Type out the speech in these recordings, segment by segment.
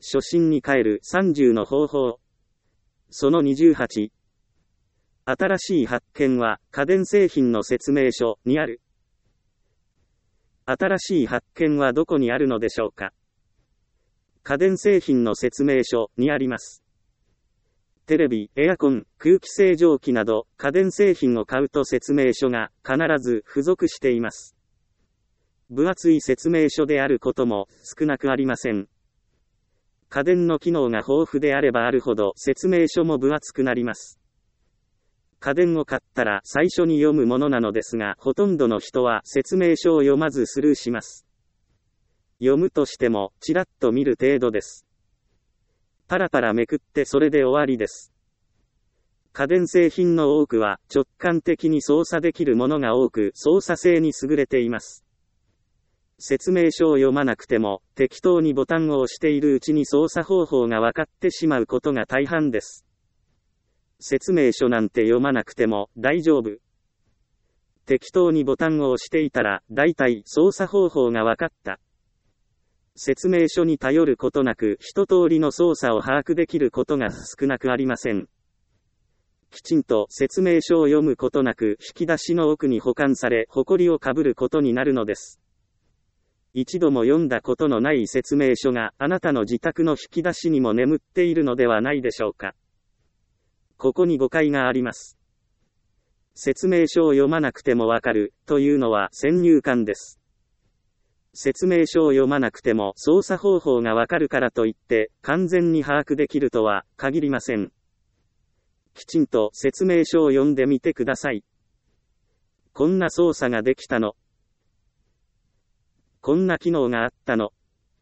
初心に帰る30の方法。その28。新しい発見は家電製品の説明書にある。新しい発見はどこにあるのでしょうか。家電製品の説明書にあります。テレビ、エアコン、空気清浄機など家電製品を買うと説明書が必ず付属しています。分厚い説明書であることも少なくありません。家電の機能が豊富であればあるほど説明書も分厚くなります。家電を買ったら最初に読むものなのですが、ほとんどの人は説明書を読まずスルーします。読むとしてもちらっと見る程度です。パラパラめくってそれで終わりです。家電製品の多くは直感的に操作できるものが多く、操作性に優れています。説明書を読まなくても適当にボタンを押しているうちに操作方法が分かってしまうことが大半です。説明書なんて読まなくても大丈夫。適当にボタンを押していたら大体操作方法が分かった。説明書に頼ることなく一通りの操作を把握できることが少なくありません。きちんと説明書を読むことなく引き出しの奥に保管され、埃をかぶることになるのです。一度も読んだことのない説明書があなたの自宅の引き出しにも眠っているのではないでしょうか。ここに誤解があります。説明書を読まなくてもわかるというのは先入観です。説明書を読まなくても操作方法がわかるからといって完全に把握できるとは限りません。きちんと説明書を読んでみてください。こんな操作ができたの。こんな機能があったの。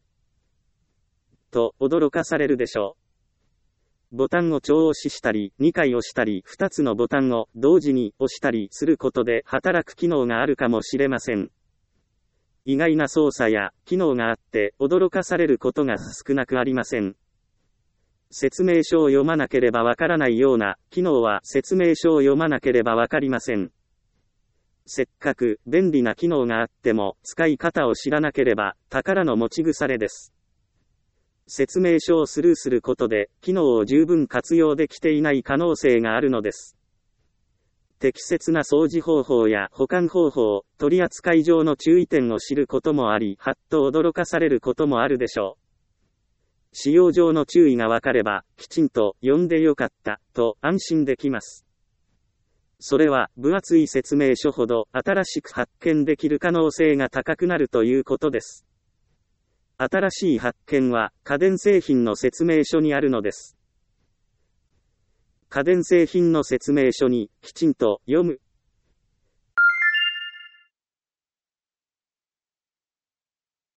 と驚かされるでしょう。ボタンを長押ししたり、2回押したり、2つのボタンを同時に押したりすることで働く機能があるかもしれません。意外な操作や機能があって驚かされることが少なくありません。説明書を読まなければわからないような機能は説明書を読まなければわかりません。せっかく便利な機能があっても使い方を知らなければ宝の持ち腐れです。説明書をスルーすることで機能を十分活用できていない可能性があるのです。適切な掃除方法や保管方法、取扱い上の注意点を知ることもあり、はっと驚かされることもあるでしょう。使用上の注意がわかれば、きちんと読んでよかった、と安心できます。それは、分厚い説明書ほど新しく発見できる可能性が高くなるということです。新しい発見は、家電製品の説明書にあるのです。家電製品の説明書に、きちんと読む。